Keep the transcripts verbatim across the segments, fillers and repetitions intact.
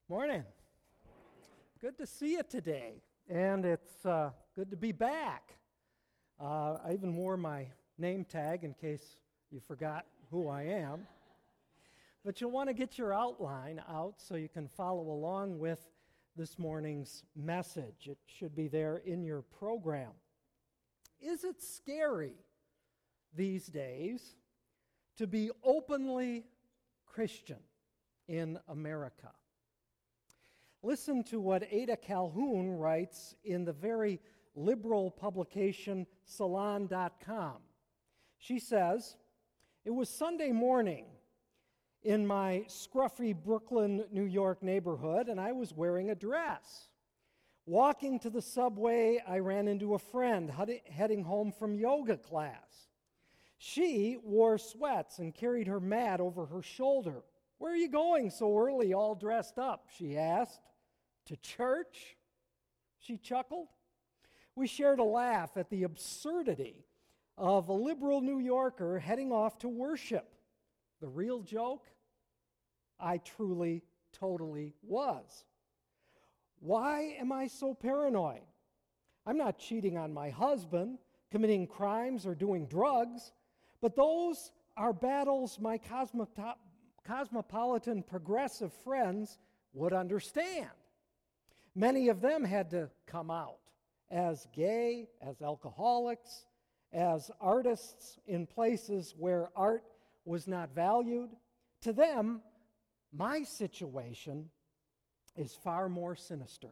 Morning. Good to see you today, and it's uh, good to be back. Uh, I even wore my name tag in case you forgot who I am. But you'll want to get your outline out so you can follow along with this morning's message. It should be there in your program. Is it scary these days to be openly Christian in America? Listen to what Ada Calhoun writes in the very liberal publication Salon dot com. She says, "It was Sunday morning in my scruffy Brooklyn, New York neighborhood, and I was wearing a dress. Walking to the subway, I ran into a friend heading home from yoga class. She wore sweats and carried her mat over her shoulder. 'Where are you going so early, all dressed up?' she asked. 'To church?' she chuckled. We shared a laugh at the absurdity of a liberal New Yorker heading off to worship. The real joke? I truly, totally was. Why am I so paranoid? I'm not cheating on my husband, committing crimes, or doing drugs, but those are battles my cosmopo- cosmopolitan progressive friends would understand. Many of them had to come out as gay, as alcoholics, as artists in places where art was not valued. To them, my situation is far more sinister.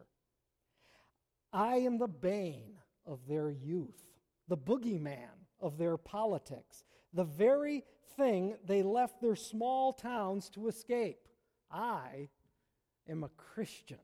I am the bane of their youth, the boogeyman of their politics, the very thing they left their small towns to escape. I am a Christian."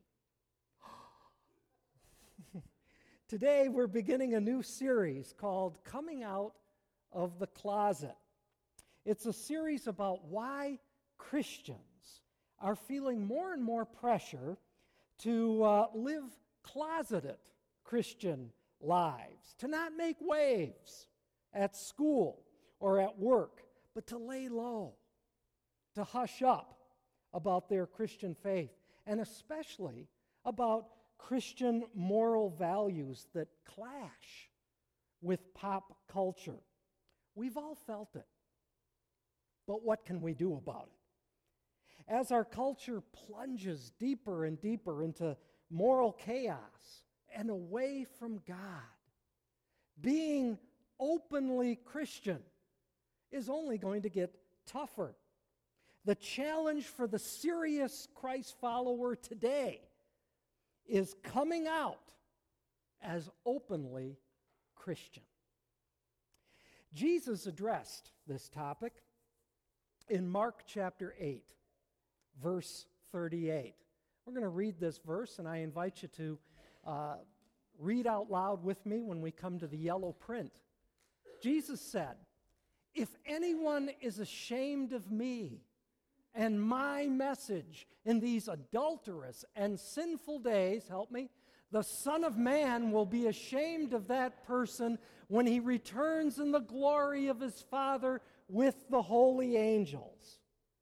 Today, we're beginning a new series called Coming Out of the Closet. It's a series about why Christians are feeling more and more pressure to uh, live closeted Christian lives, to not make waves at school or at work, but to lay low, to hush up about their Christian faith, and especially about Christian moral values that clash with pop culture. We've all felt it. But what can we do about it? As our culture plunges deeper and deeper into moral chaos and away from God, being openly Christian is only going to get tougher. The challenge for the serious Christ follower today is coming out as openly Christian. Jesus addressed this topic in Mark chapter eight, verse thirty-eight. We're going to read this verse, and I invite you to uh, read out loud with me when we come to the yellow print. Jesus said, "If anyone is ashamed of me and my message in these adulterous and sinful days," help me, "the Son of Man will be ashamed of that person when he returns in the glory of his Father with the holy angels."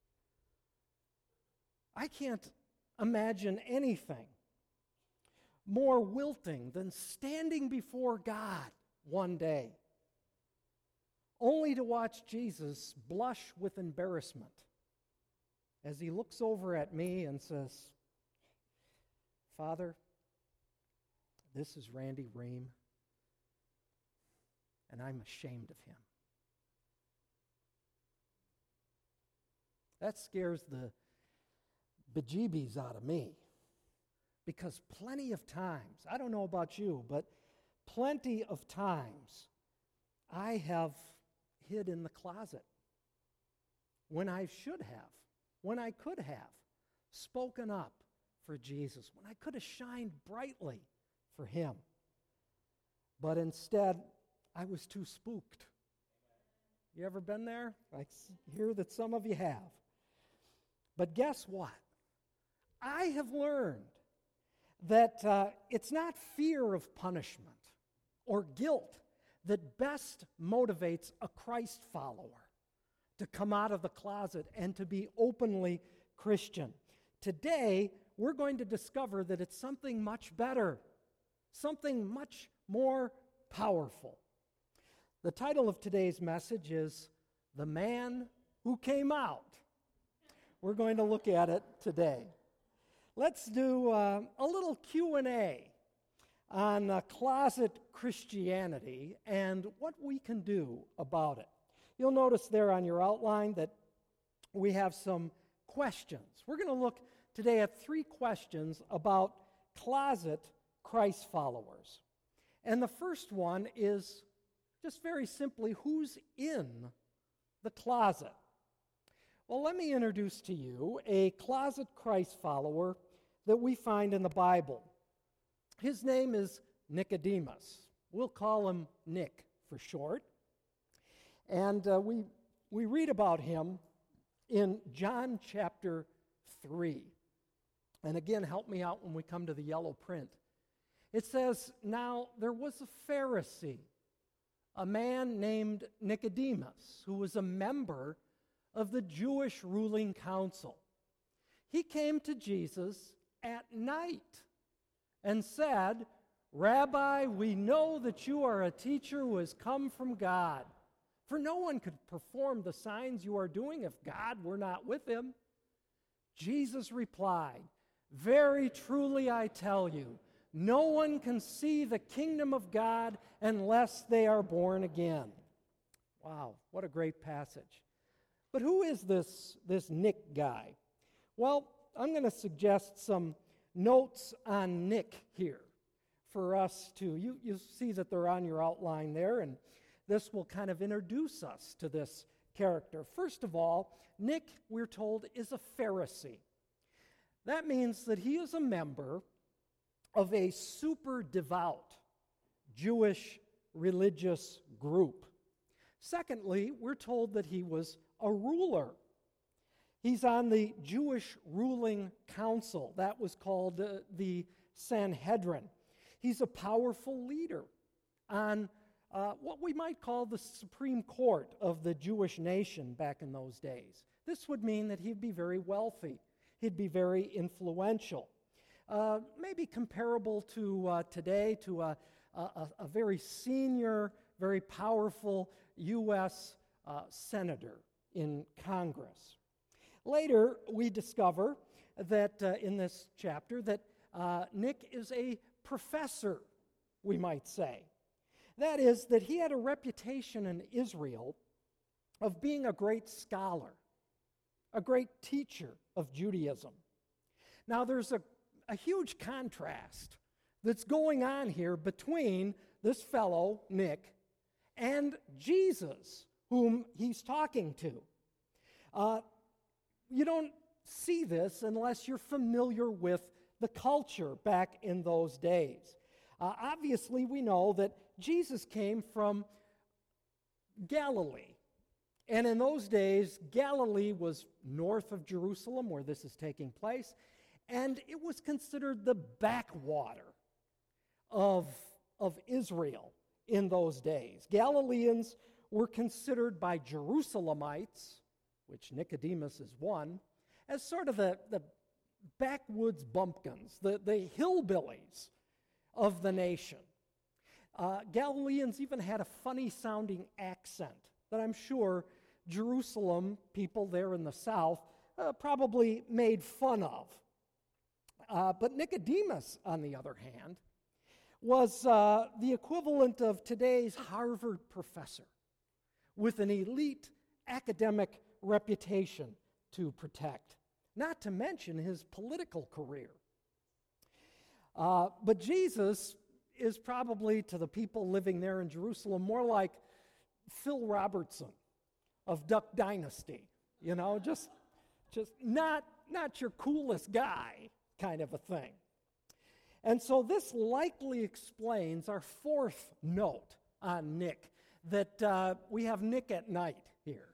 I can't imagine anything more wilting than standing before God one day, only to watch Jesus blush with embarrassment as he looks over at me and says, "Father, this is Randy Ream, and I'm ashamed of him." That scares the bejeebies out of me, because plenty of times, I don't know about you, but plenty of times I have hid in the closet when I should have, when I could have spoken up for Jesus, when I could have shined brightly for him. But instead, I was too spooked. You ever been there? I hear that some of you have. But guess what? I have learned that uh, it's not fear of punishment or guilt that best motivates a Christ follower to come out of the closet and to be openly Christian. Today, we're going to discover that it's something much better, something much more powerful. The title of today's message is The Man Who Came Out. We're going to look at it today. Let's do uh, a little Q and A on uh, closet Christianity and what we can do about it. You'll notice there on your outline that we have some questions. We're going to look today at three questions about closet Christ followers. And the first one is just very simply, who's in the closet? Well, let me introduce to you a closet Christ follower that we find in the Bible. His name is Nicodemus. We'll call him Nick for short. And uh, we, we read about him in John chapter three. And again, help me out when we come to the yellow print. It says, "Now there was a Pharisee, a man named Nicodemus, who was a member of the Jewish ruling council. He came to Jesus at night and said, 'Rabbi, we know that you are a teacher who has come from God. For no one could perform the signs you are doing if God were not with him.' Jesus replied, 'Very truly I tell you, no one can see the kingdom of God unless they are born again.'" Wow, what a great passage. But who is this, this Nick guy? Well, I'm going to suggest some notes on Nick here for us to, you, you see that they're on your outline there, and this will kind of introduce us to this character. First of all, Nick, we're told, is a Pharisee. That means that he is a member of a super devout Jewish religious group. Secondly, we're told that he was a ruler. He's on the Jewish ruling council. That was called uh, the Sanhedrin. He's a powerful leader on uh, what we might call the Supreme Court of the Jewish nation back in those days. This would mean that he'd be very wealthy. He'd be very influential. Uh, maybe comparable to uh, today, to a, a, a very senior, very powerful U S uh, senator in Congress. Later, we discover that uh, in this chapter that uh, Nick is a professor, we might say. That is, that he had a reputation in Israel of being a great scholar, a great teacher of Judaism. Now, there's a, a huge contrast that's going on here between this fellow, Nick, and Jesus, whom he's talking to. Uh, you don't see this unless you're familiar with the culture back in those days. Uh, obviously, we know that Jesus came from Galilee. And in those days, Galilee was north of Jerusalem, where this is taking place, and it was considered the backwater of, of Israel in those days. Galileans were considered by Jerusalemites, which Nicodemus is one, as sort of the, the backwoods bumpkins, the, the hillbillies of the nation. Uh, Galileans even had a funny-sounding accent that I'm sure Jerusalem people there in the south uh, probably made fun of. Uh, but Nicodemus, on the other hand, was uh, the equivalent of today's Harvard professor with an elite academic reputation to protect, not to mention his political career. Uh, but Jesus is probably, to the people living there in Jerusalem, more like Phil Robertson of Duck Dynasty, you know, just, just not, not your coolest guy kind of a thing. And so this likely explains our fourth note on Nick, that uh, we have Nick at night here.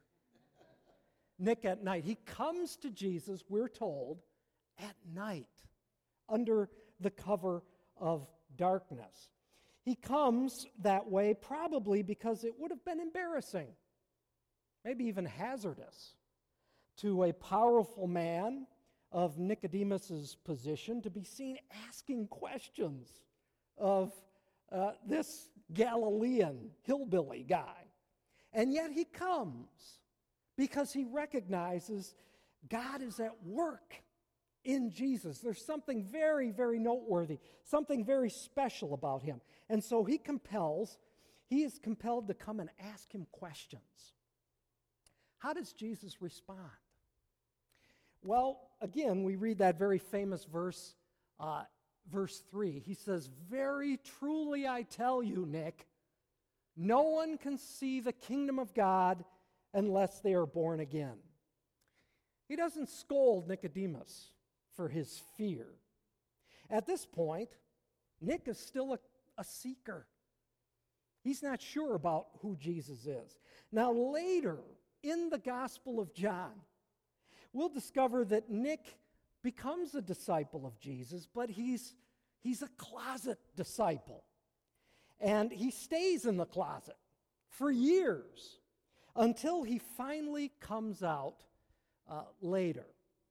Nick at night. He comes to Jesus, we're told, at night, under the cover of darkness. He comes that way probably because it would have been embarrassing, maybe even hazardous, to a powerful man of Nicodemus's position to be seen asking questions of uh, this Galilean hillbilly guy. And yet he comes because he recognizes God is at work in Jesus. There's something very, very noteworthy, something very special about him. And so he compels, he is compelled to come and ask him questions. How does Jesus respond? Well, again, we read that very famous verse, uh, verse three. He says, "Very truly I tell you, Nick, no one can see the kingdom of God unless they are born again." He doesn't scold Nicodemus for his fear. At this point, Nick is still a, a seeker. He's not sure about who Jesus is. Now, later in the Gospel of John, we'll discover that Nick becomes a disciple of Jesus, but he's, he's a closet disciple. And he stays in the closet for years until he finally comes out uh, later.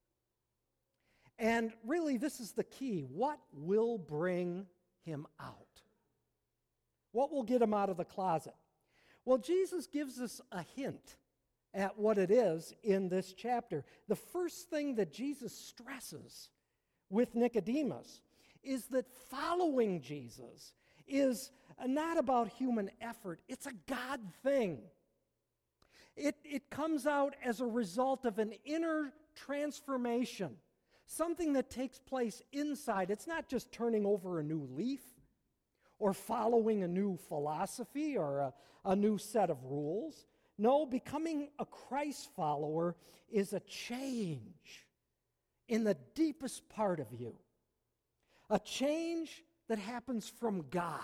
And really, this is the key. What will bring him out? What will get him out of the closet? Well, Jesus gives us a hint at what it is in this chapter. The first thing that Jesus stresses with Nicodemus is that following Jesus is not about human effort. It's a God thing. It, it comes out as a result of an inner transformation, something that takes place inside. It's not just turning over a new leaf or following a new philosophy or a, a new set of rules. No, becoming a Christ follower is a change in the deepest part of you, a change that happens from God.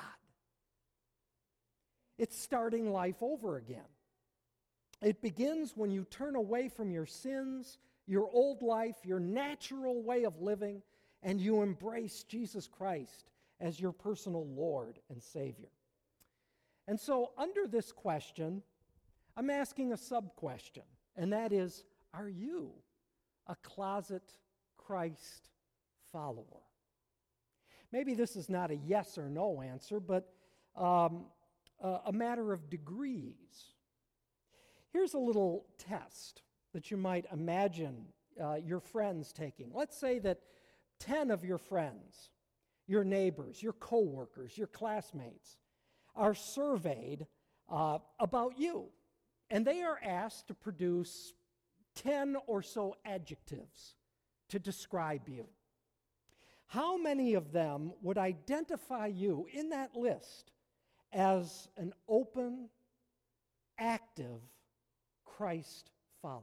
It's starting life over again. It begins when you turn away from your sins, your old life, your natural way of living, and you embrace Jesus Christ as your personal Lord and Savior. And so, under this question, I'm asking a sub-question, and that is, are you a closet Christ follower? Maybe this is not a yes or no answer, but um, a, a matter of degrees. Here's a little test that you might imagine uh, your friends taking. Let's say that ten of your friends, your neighbors, your coworkers, your classmates, are surveyed uh, about you. And they are asked to produce ten or so adjectives to describe you. How many of them would identify you in that list as an open, active Christ follower?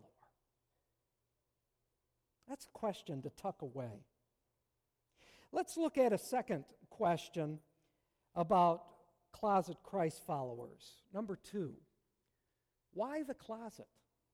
That's a question to tuck away. Let's look at a second question about closet Christ followers. Number two. Why the closet?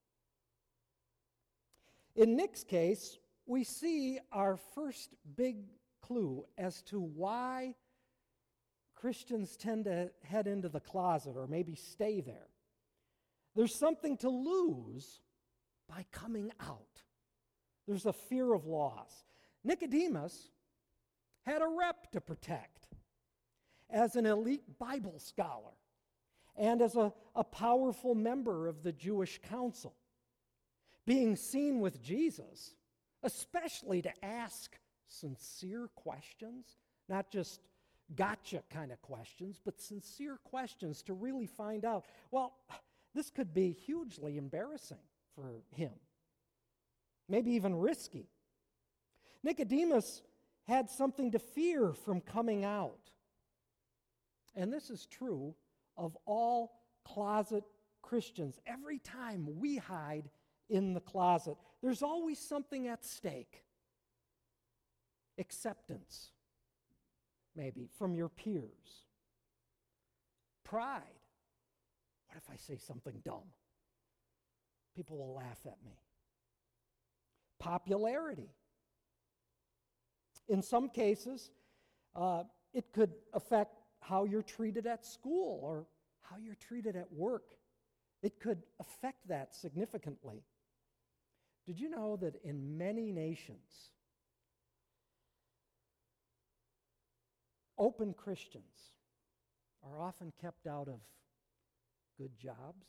In Nick's case, we see our first big clue as to why Christians tend to head into the closet or maybe stay there. There's something to lose by coming out. There's a fear of loss. Nicodemus had a rep to protect as an elite Bible scholar and as a, a powerful member of the Jewish council. Being seen with Jesus, especially to ask sincere questions, not just gotcha kind of questions, but sincere questions to really find out. Well, this could be hugely embarrassing for him, maybe even risky. Nicodemus had something to fear from coming out. And this is true of all closet Christians. Every time we hide in the closet, there's always something at stake. Acceptance, maybe, from your peers. Pride. What if I say something dumb? People will laugh at me. Popularity. In some cases, uh, it could affect how you're treated at school or how you're treated at work. It could affect that significantly. Did you know that in many nations, open Christians are often kept out of good jobs,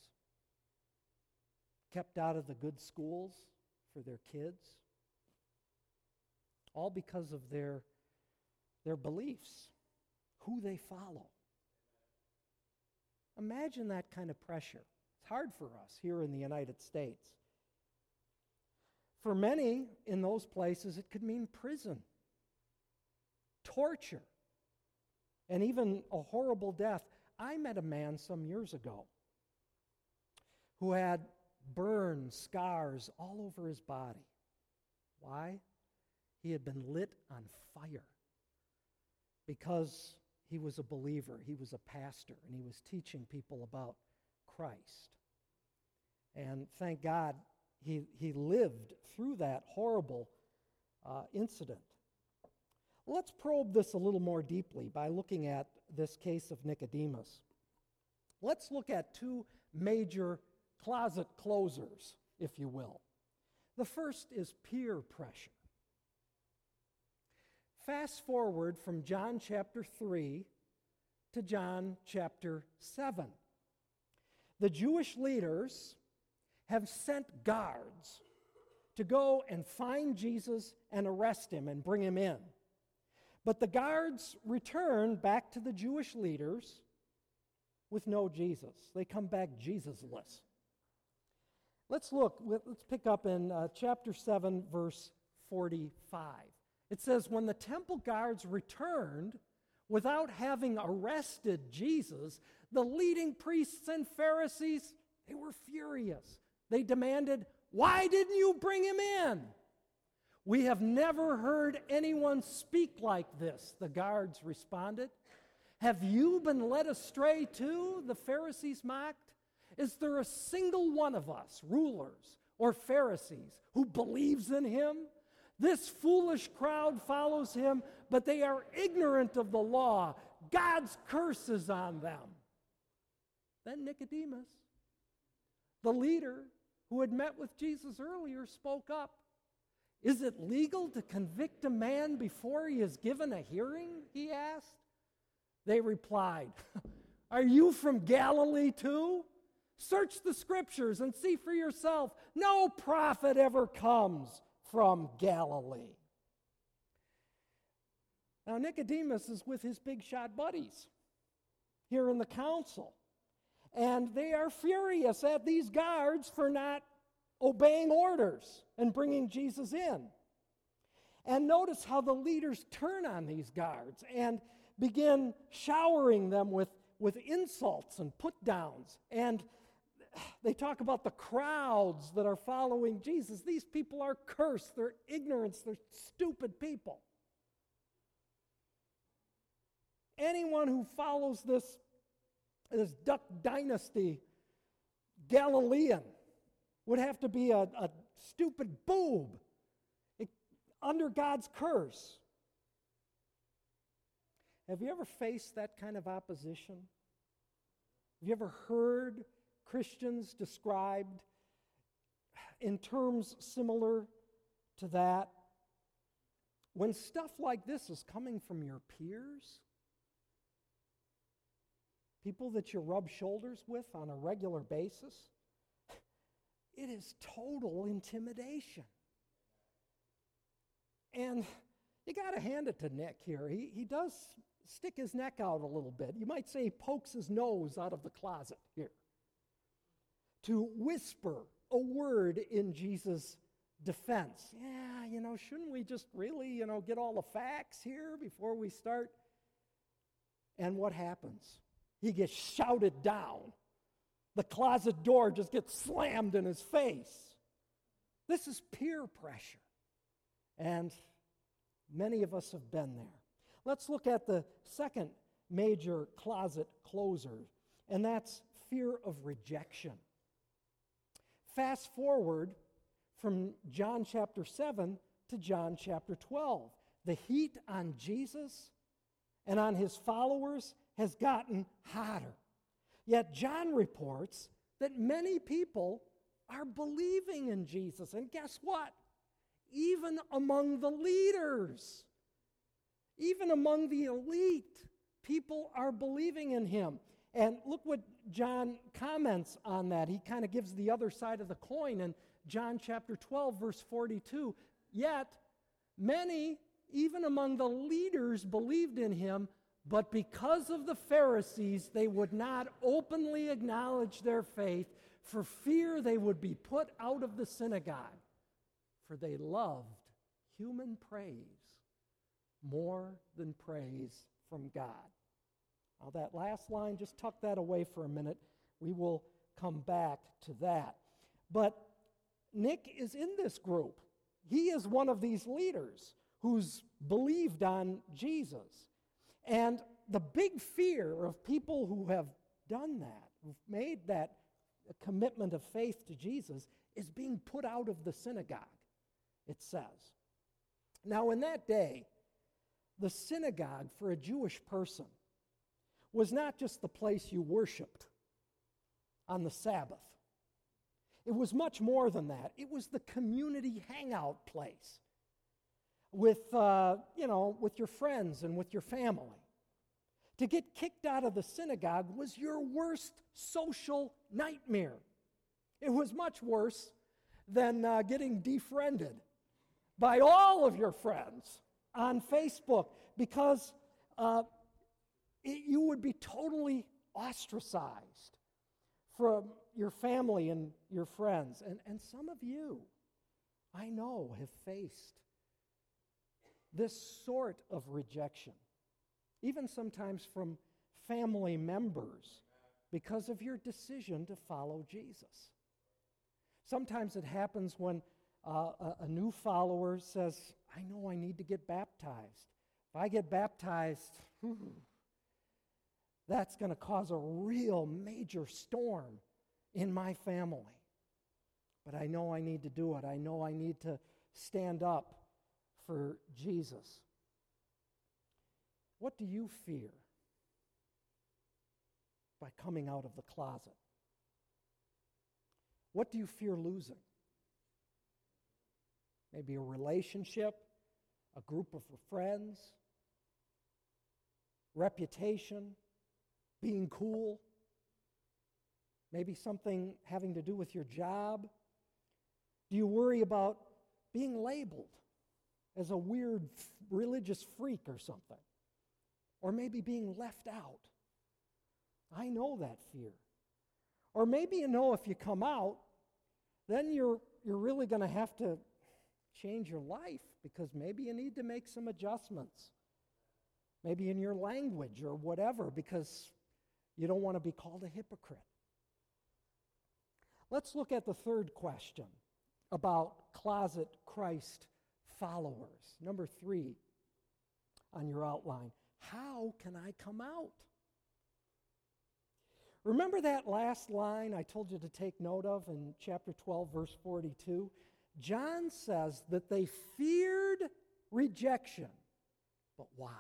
kept out of the good schools for their kids, all because of their, their beliefs, who they follow. Imagine that kind of pressure. It's hard for us here in the United States. For many in those places, it could mean prison, torture, and even a horrible death. I met a man some years ago who had burns, scars all over his body. Why? He had been lit on fire because he was a believer, he was a pastor, and he was teaching people about Christ. And thank God he, he lived through that horrible uh, incident. Let's probe this a little more deeply by looking at this case of Nicodemus. Let's look at two major closet closers, if you will. The first is peer pressure. Fast forward from John chapter three to John chapter seven. The Jewish leaders have sent guards to go and find Jesus and arrest him and bring him in. But the guards return back to the Jewish leaders with no Jesus. They come back Jesusless. Let's look, let's pick up in uh, chapter seven, verse forty-five. It says, when the temple guards returned without having arrested Jesus, the leading priests and Pharisees, they were furious. They demanded, why didn't you bring him in? We have never heard anyone speak like this, the guards responded. Have you been led astray too? The Pharisees mocked. Is there a single one of us, rulers or Pharisees, who believes in him? This foolish crowd follows him, but they are ignorant of the law. God's curse is on them. Then Nicodemus, the leader who had met with Jesus earlier, spoke up. Is it legal to convict a man before he is given a hearing? He asked. They replied, are you from Galilee too? Search the scriptures and see for yourself. No prophet ever comes from Galilee. Now Nicodemus is with his big shot buddies here in the council. And they are furious at these guards for not obeying orders and bringing Jesus in. And notice how the leaders turn on these guards and begin showering them with, with insults and put-downs. And they talk about the crowds that are following Jesus. These people are cursed. They're ignorant. They're stupid people. Anyone who follows this, this Duck Dynasty Galilean would have to be a, a stupid boob it, under God's curse. Have you ever faced that kind of opposition? Have you ever heard Christians described in terms similar to that? When stuff like this is coming from your peers, people that you rub shoulders with on a regular basis, it is total intimidation. And you got to hand it to Nick here. He, he does stick his neck out a little bit. You might say he pokes his nose out of the closet here to whisper a word in Jesus' defense. Yeah, you know, shouldn't we just really, you know, get all the facts here before we start? And what happens? He gets shouted down. The closet door just gets slammed in his face. This is peer pressure. And many of us have been there. Let's look at the second major closet closer, and that's fear of rejection. Fast forward from John chapter seven to John chapter twelve. The heat on Jesus and on his followers has gotten hotter. Yet John reports that many people are believing in Jesus. And guess what? Even among the leaders, even among the elite, people are believing in him. And look what John comments on that. He kind of gives the other side of the coin in John chapter twelve, verse forty-two. Yet, many, even among the leaders, believed in him, but because of the Pharisees, they would not openly acknowledge their faith for fear they would be put out of the synagogue. For they loved human praise more than praise from God. Now, that last line, just tuck that away for a minute. We will come back to that. But Nick is in this group. He is one of these leaders who's believed on Jesus. And the big fear of people who have done that, who've made that commitment of faith to Jesus, is being put out of the synagogue, it says. Now, in that day, the synagogue for a Jewish person was not just the place you worshiped on the Sabbath. It was much more than that. It was the community hangout place with, uh, you know, with your friends and with your family. To get kicked out of the synagogue was your worst social nightmare. It was much worse than uh, getting defriended by all of your friends on Facebook, because uh, it, you would be totally ostracized from your family and your friends. And, and some of you, I know, have faced this sort of rejection, even sometimes from family members, because of your decision to follow Jesus. Sometimes it happens when uh, a, a new follower says, I know I need to get baptized. If I get baptized, whew, that's going to cause a real major storm in my family. But I know I need to do it. I know I need to stand up for Jesus. What do you fear by coming out of the closet? What do you fear losing? Maybe a relationship, a group of friends, reputation, being cool, maybe something having to do with your job. Do you worry about being labeled as a weird f- religious freak or something? Or maybe being left out? I know that fear. Or maybe you know if you come out, then you're you're really going to have to change your life, because maybe you need to make some adjustments. Maybe in your language or whatever, because you don't want to be called a hypocrite. Let's look at the third question about closet Christ followers. Number three on your outline. How can I come out? Remember that last line I told you to take note of in chapter twelve, verse forty-two? John says that they feared rejection. But why?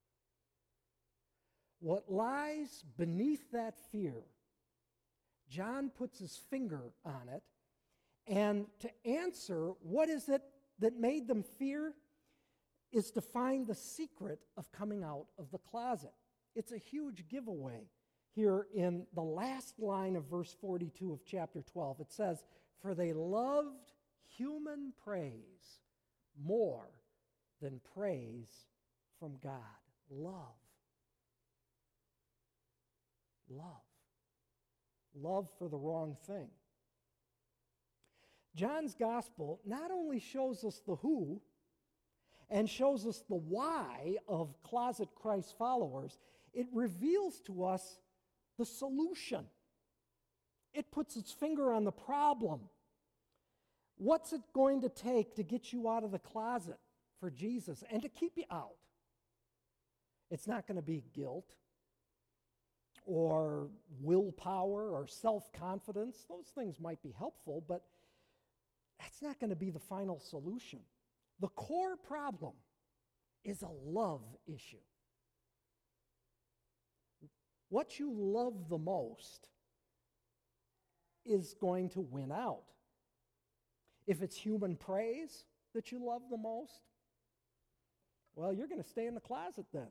What lies beneath that fear? John puts his finger on it, and to answer what is it that made them fear is to find the secret of coming out of the closet. It's a huge giveaway here in the last line of verse forty-two of chapter twelve. It says, "For they loved human praise more than praise from God." Love. Love. Love for the wrong thing. John's gospel not only shows us the who and shows us the why of closet Christ followers, it reveals to us the solution. It puts its finger on the problem. What's it going to take to get you out of the closet for Jesus and to keep you out? It's not going to be guilt or willpower or self-confidence. Those things might be helpful, but that's not going to be the final solution. The core problem is a love issue. What you love the most is going to win out If it's human praise that you love the most, well, you're going to stay in the closet then.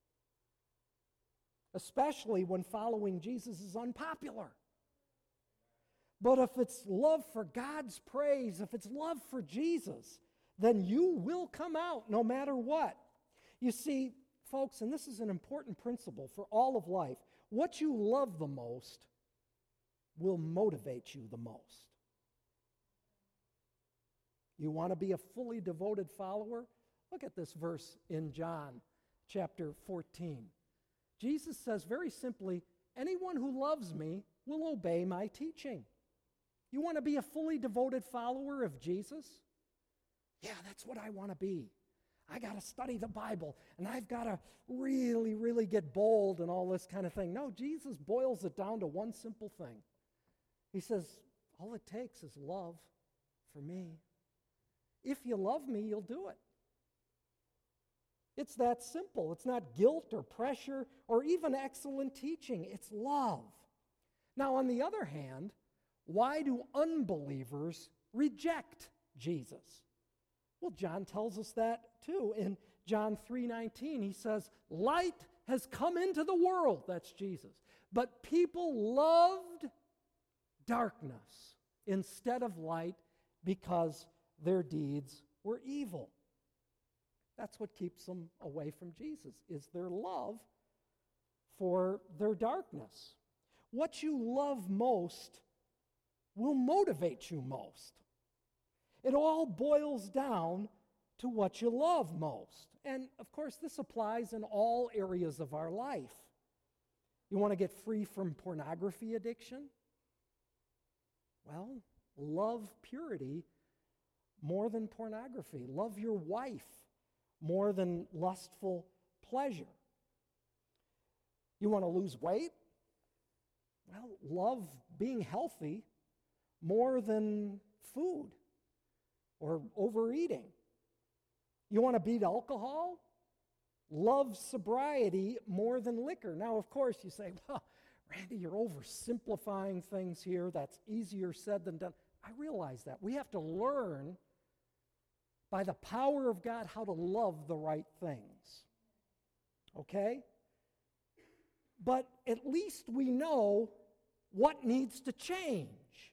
Especially when following Jesus is unpopular. But if it's love for God's praise, if it's love for Jesus, then you will come out no matter what. You see, folks, and this is an important principle for all of life, what you love the most will motivate you the most. You want to be a fully devoted follower? Look at this verse in John chapter fourteen. Jesus says very simply, anyone who loves me will obey my teaching. You want to be a fully devoted follower of Jesus? Yeah, that's what I want to be. I got to study the Bible, and I've got to really, really get bold and all this kind of thing. No, Jesus boils it down to one simple thing. He says, all it takes is love for me. If you love me, you'll do it. It's that simple. It's not guilt or pressure or even excellent teaching. It's love. Now, on the other hand, why do unbelievers reject Jesus? Well, John tells us that too. In John three nineteen, he says, light has come into the world, that's Jesus, but people loved darkness instead of light because their deeds were evil. That's what keeps them away from Jesus, is their love for their darkness. What you love most will motivate you most. It all boils down to what you love most. And of course, this applies in all areas of our life. You want to get free from pornography addiction? Well, love purity more than pornography. Love your wife more than lustful pleasure. You want to lose weight? Well, love being healthy more than food or overeating. You want to beat alcohol? Love sobriety more than liquor. Now, of course, you say, well, Randy, you're oversimplifying things here. That's easier said than done. I realize that. We have to learn by the power of God how to love the right things. Okay? But at least we know what needs to change.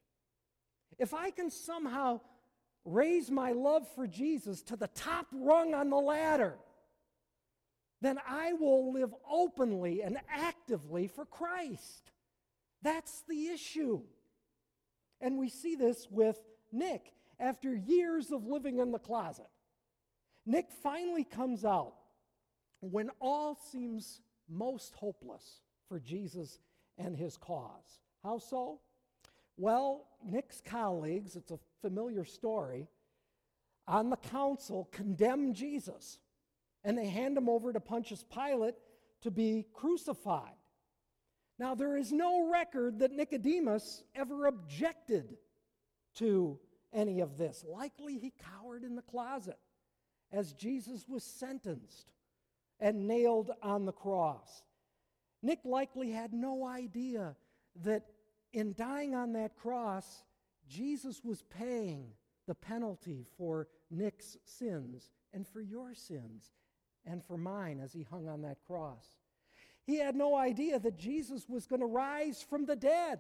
If I can somehow raise my love for Jesus to the top rung on the ladder, then I will live openly and actively for Christ. That's the issue. And we see this with Nick. After years of living in the closet, Nick finally comes out when all seems most hopeless for Jesus and his cause. How so? Well, Nick's colleagues, it's a familiar story, on the council condemn Jesus, and they hand him over to Pontius Pilate to be crucified. Now, there is no record that Nicodemus ever objected to any of this. Likely he cowered in the closet as Jesus was sentenced and nailed on the cross. Nick likely had no idea that in dying on that cross, Jesus was paying the penalty for Nick's sins and for your sins and for mine as he hung on that cross. He had no idea that Jesus was going to rise from the dead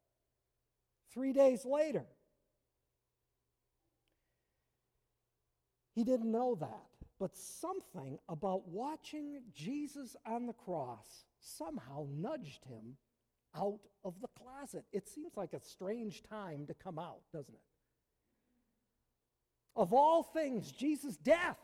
three days later. He didn't know that, but something about watching Jesus on the cross somehow nudged him out of the closet. It seems like a strange time to come out, doesn't it? Of all things, Jesus' death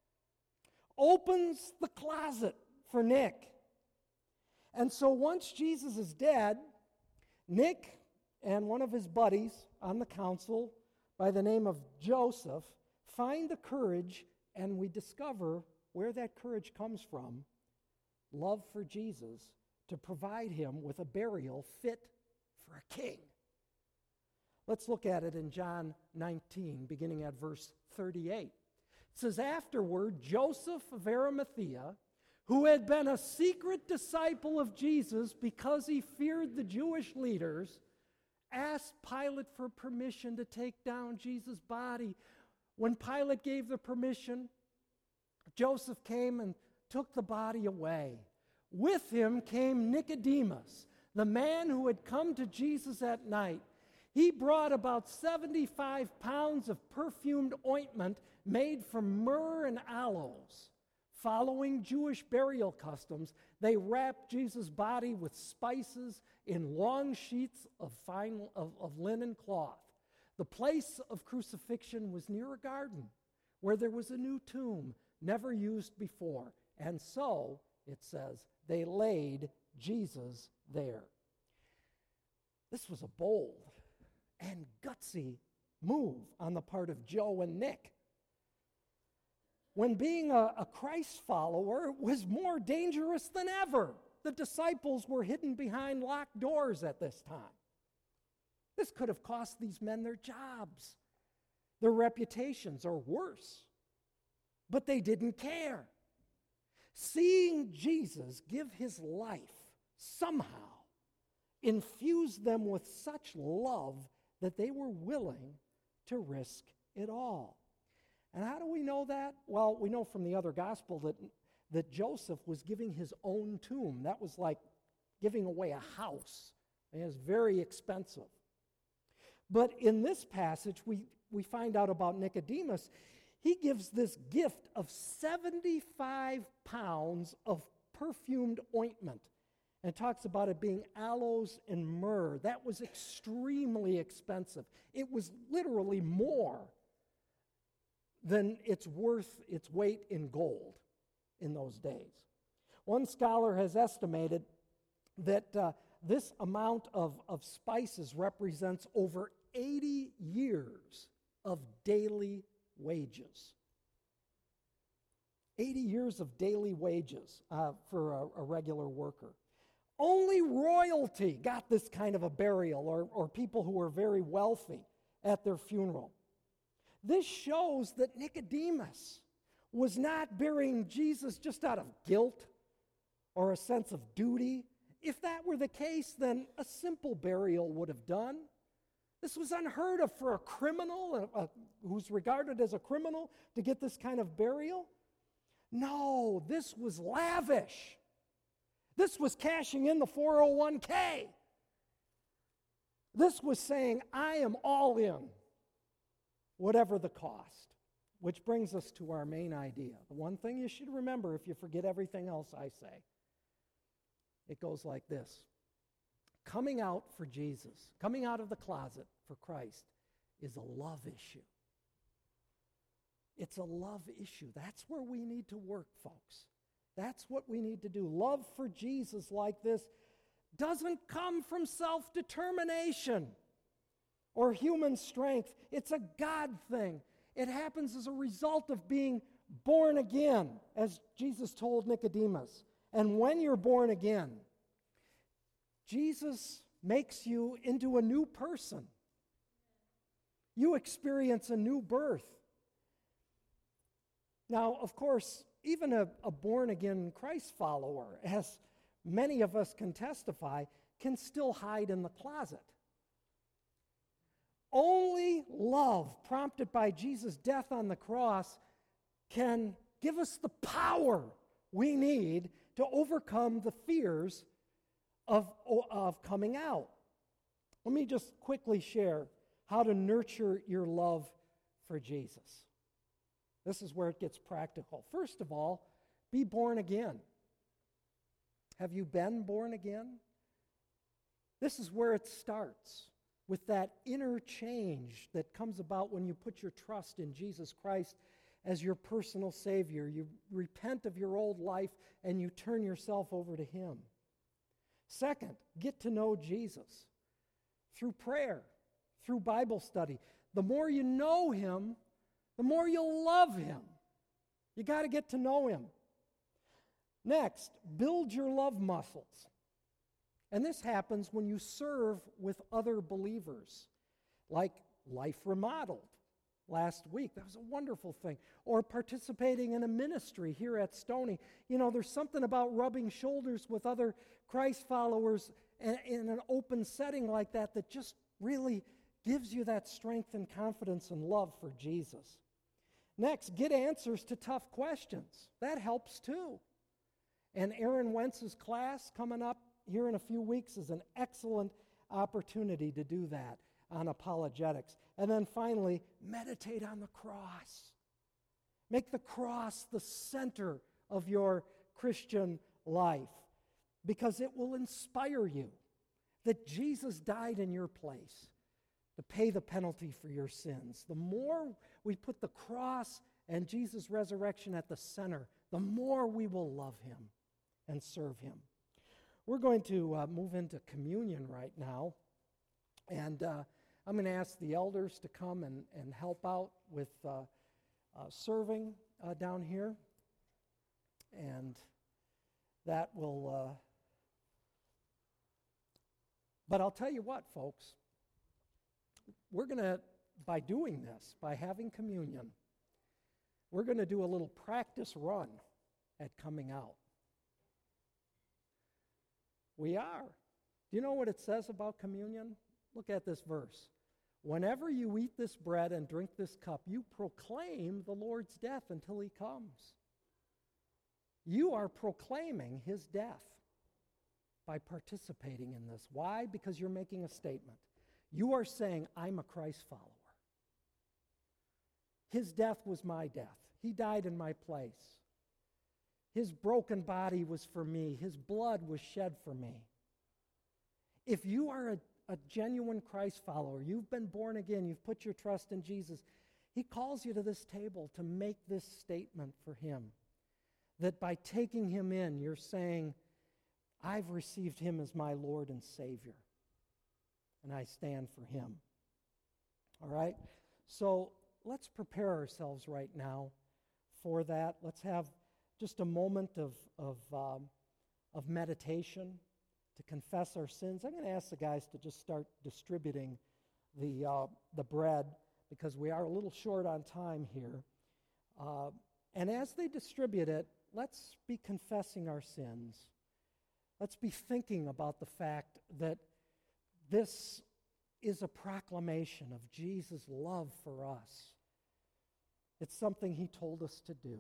opens the closet for Nick. And so once Jesus is dead, Nick and one of his buddies on the council by the name of Joseph find the courage, and we discover where that courage comes from, love for Jesus, to provide him with a burial fit for a king. Let's look at it in John nineteen, beginning at verse thirty-eight. It says, afterward, Joseph of Arimathea, who had been a secret disciple of Jesus because he feared the Jewish leaders, asked Pilate for permission to take down Jesus' body. When Pilate gave the permission, Joseph came and took the body away. With him came Nicodemus, the man who had come to Jesus at night. He brought about seventy-five pounds of perfumed ointment made from myrrh and aloes. Following Jewish burial customs, they wrapped Jesus' body with spices in long sheets of fine of, of linen cloth. The place of crucifixion was near a garden where there was a new tomb never used before. And so, it says, they laid Jesus there. This was a bold and gutsy move on the part of Joe and Nick, when being a, a Christ follower was more dangerous than ever. The disciples were hidden behind locked doors at this time. This could have cost these men their jobs, their reputations, or worse. But they didn't care. Seeing Jesus give his life somehow infused them with such love that they were willing to risk it all. And how do we know that? Well, we know from the other gospel that, that Joseph was giving his own tomb. That was like giving away a house. It was very expensive. But in this passage, we, we find out about Nicodemus. He gives this gift of seventy-five pounds of perfumed ointment. And talks about it being aloes and myrrh. That was extremely expensive. It was literally more than it's worth its weight in gold in those days. One scholar has estimated that uh, this amount of, of spices represents over eighty years of daily wages. eighty years of daily wages uh, for a, a regular worker. Only royalty got this kind of a burial, or, or people who were very wealthy at their funeral. This shows that Nicodemus was not burying Jesus just out of guilt or a sense of duty. If that were the case, then a simple burial would have done. This was unheard of for a criminal uh, uh, who's regarded as a criminal to get this kind of burial. No, this was lavish. This was cashing in the four oh one k. This was saying, I am all in, whatever the cost. Which brings us to our main idea. The one thing you should remember if you forget everything else I say. It goes like this. Coming out for Jesus, coming out of the closet for Christ, is a love issue. It's a love issue. That's where we need to work, folks. That's what we need to do. Love for Jesus like this doesn't come from self-determination or human strength. It's a God thing. It happens as a result of being born again, as Jesus told Nicodemus. And when you're born again, Jesus makes you into a new person. You experience a new birth. Now, of course, even a, a born-again Christ follower, as many of us can testify, can still hide in the closet. Only love prompted by Jesus' death on the cross can give us the power we need to overcome the fears of, of coming out. Let me just quickly share how to nurture your love for Jesus. This is where it gets practical. First of all, be born again. Have you been born again? This is where it starts, with that inner change that comes about when you put your trust in Jesus Christ as your personal Savior. You repent of your old life and you turn yourself over to Him. Second, get to know Jesus through prayer, through Bible study. The more you know Him, the more you'll love Him. You got to get to know Him. Next, build your love muscles. And this happens when you serve with other believers, like Life Remodeled last week. That was a wonderful thing. Or participating in a ministry here at Stony. You know, there's something about rubbing shoulders with other Christ followers in an open setting like that that just really gives you that strength and confidence and love for Jesus. Next, get answers to tough questions. That helps too. And Aaron Wentz's class coming up here in a few weeks is an excellent opportunity to do that on apologetics. And then finally, meditate on the cross. Make the cross the center of your Christian life, because it will inspire you that Jesus died in your place to pay the penalty for your sins. The more we put the cross and Jesus' resurrection at the center, the more we will love him and serve him. We're going to uh, move into communion right now, and uh, I'm going to ask the elders to come and, and help out with uh, uh, serving uh, down here, and that will... Uh, but I'll tell you what, folks, we're going to, by doing this, by having communion, we're going to do a little practice run at coming out. We are. Do you know what it says about communion? Look at this verse. Whenever you eat this bread and drink this cup, you proclaim the Lord's death until he comes. You are proclaiming his death by participating in this. Why? Because you're making a statement. You are saying, I'm a Christ follower. His death was my death. He died in my place. His broken body was for me. His blood was shed for me. If you are a, a genuine Christ follower, you've been born again, you've put your trust in Jesus, he calls you to this table to make this statement for him. That by taking him in, you're saying, I've received him as my Lord and Savior, and I stand for him. All right? So let's prepare ourselves right now for that. Let's have just a moment of, of, um, of meditation to confess our sins. I'm going to ask the guys to just start distributing the, uh, the bread, because we are a little short on time here. Uh, and as they distribute it, let's be confessing our sins. Let's be thinking about the fact that this is a proclamation of Jesus' love for us. It's something he told us to do.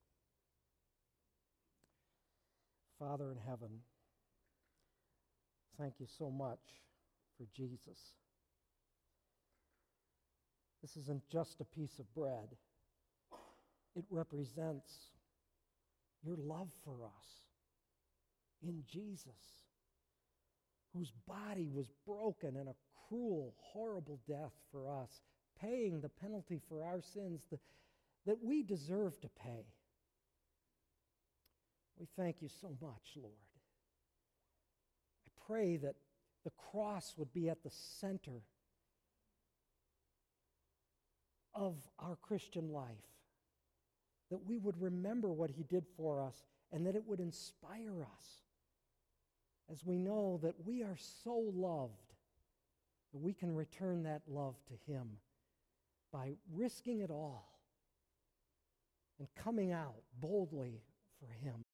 Father in heaven, Thank you so much for Jesus. This isn't just a piece of bread. It represents your love for us in Jesus, whose body was broken in a cruel, horrible death for us, paying the penalty for our sins that, that we deserve to pay. We thank you so much, Lord. I pray that the cross would be at the center of our Christian life, that we would remember what he did for us, and that it would inspire us as we know that we are so loved that we can return that love to him by risking it all and coming out boldly for him.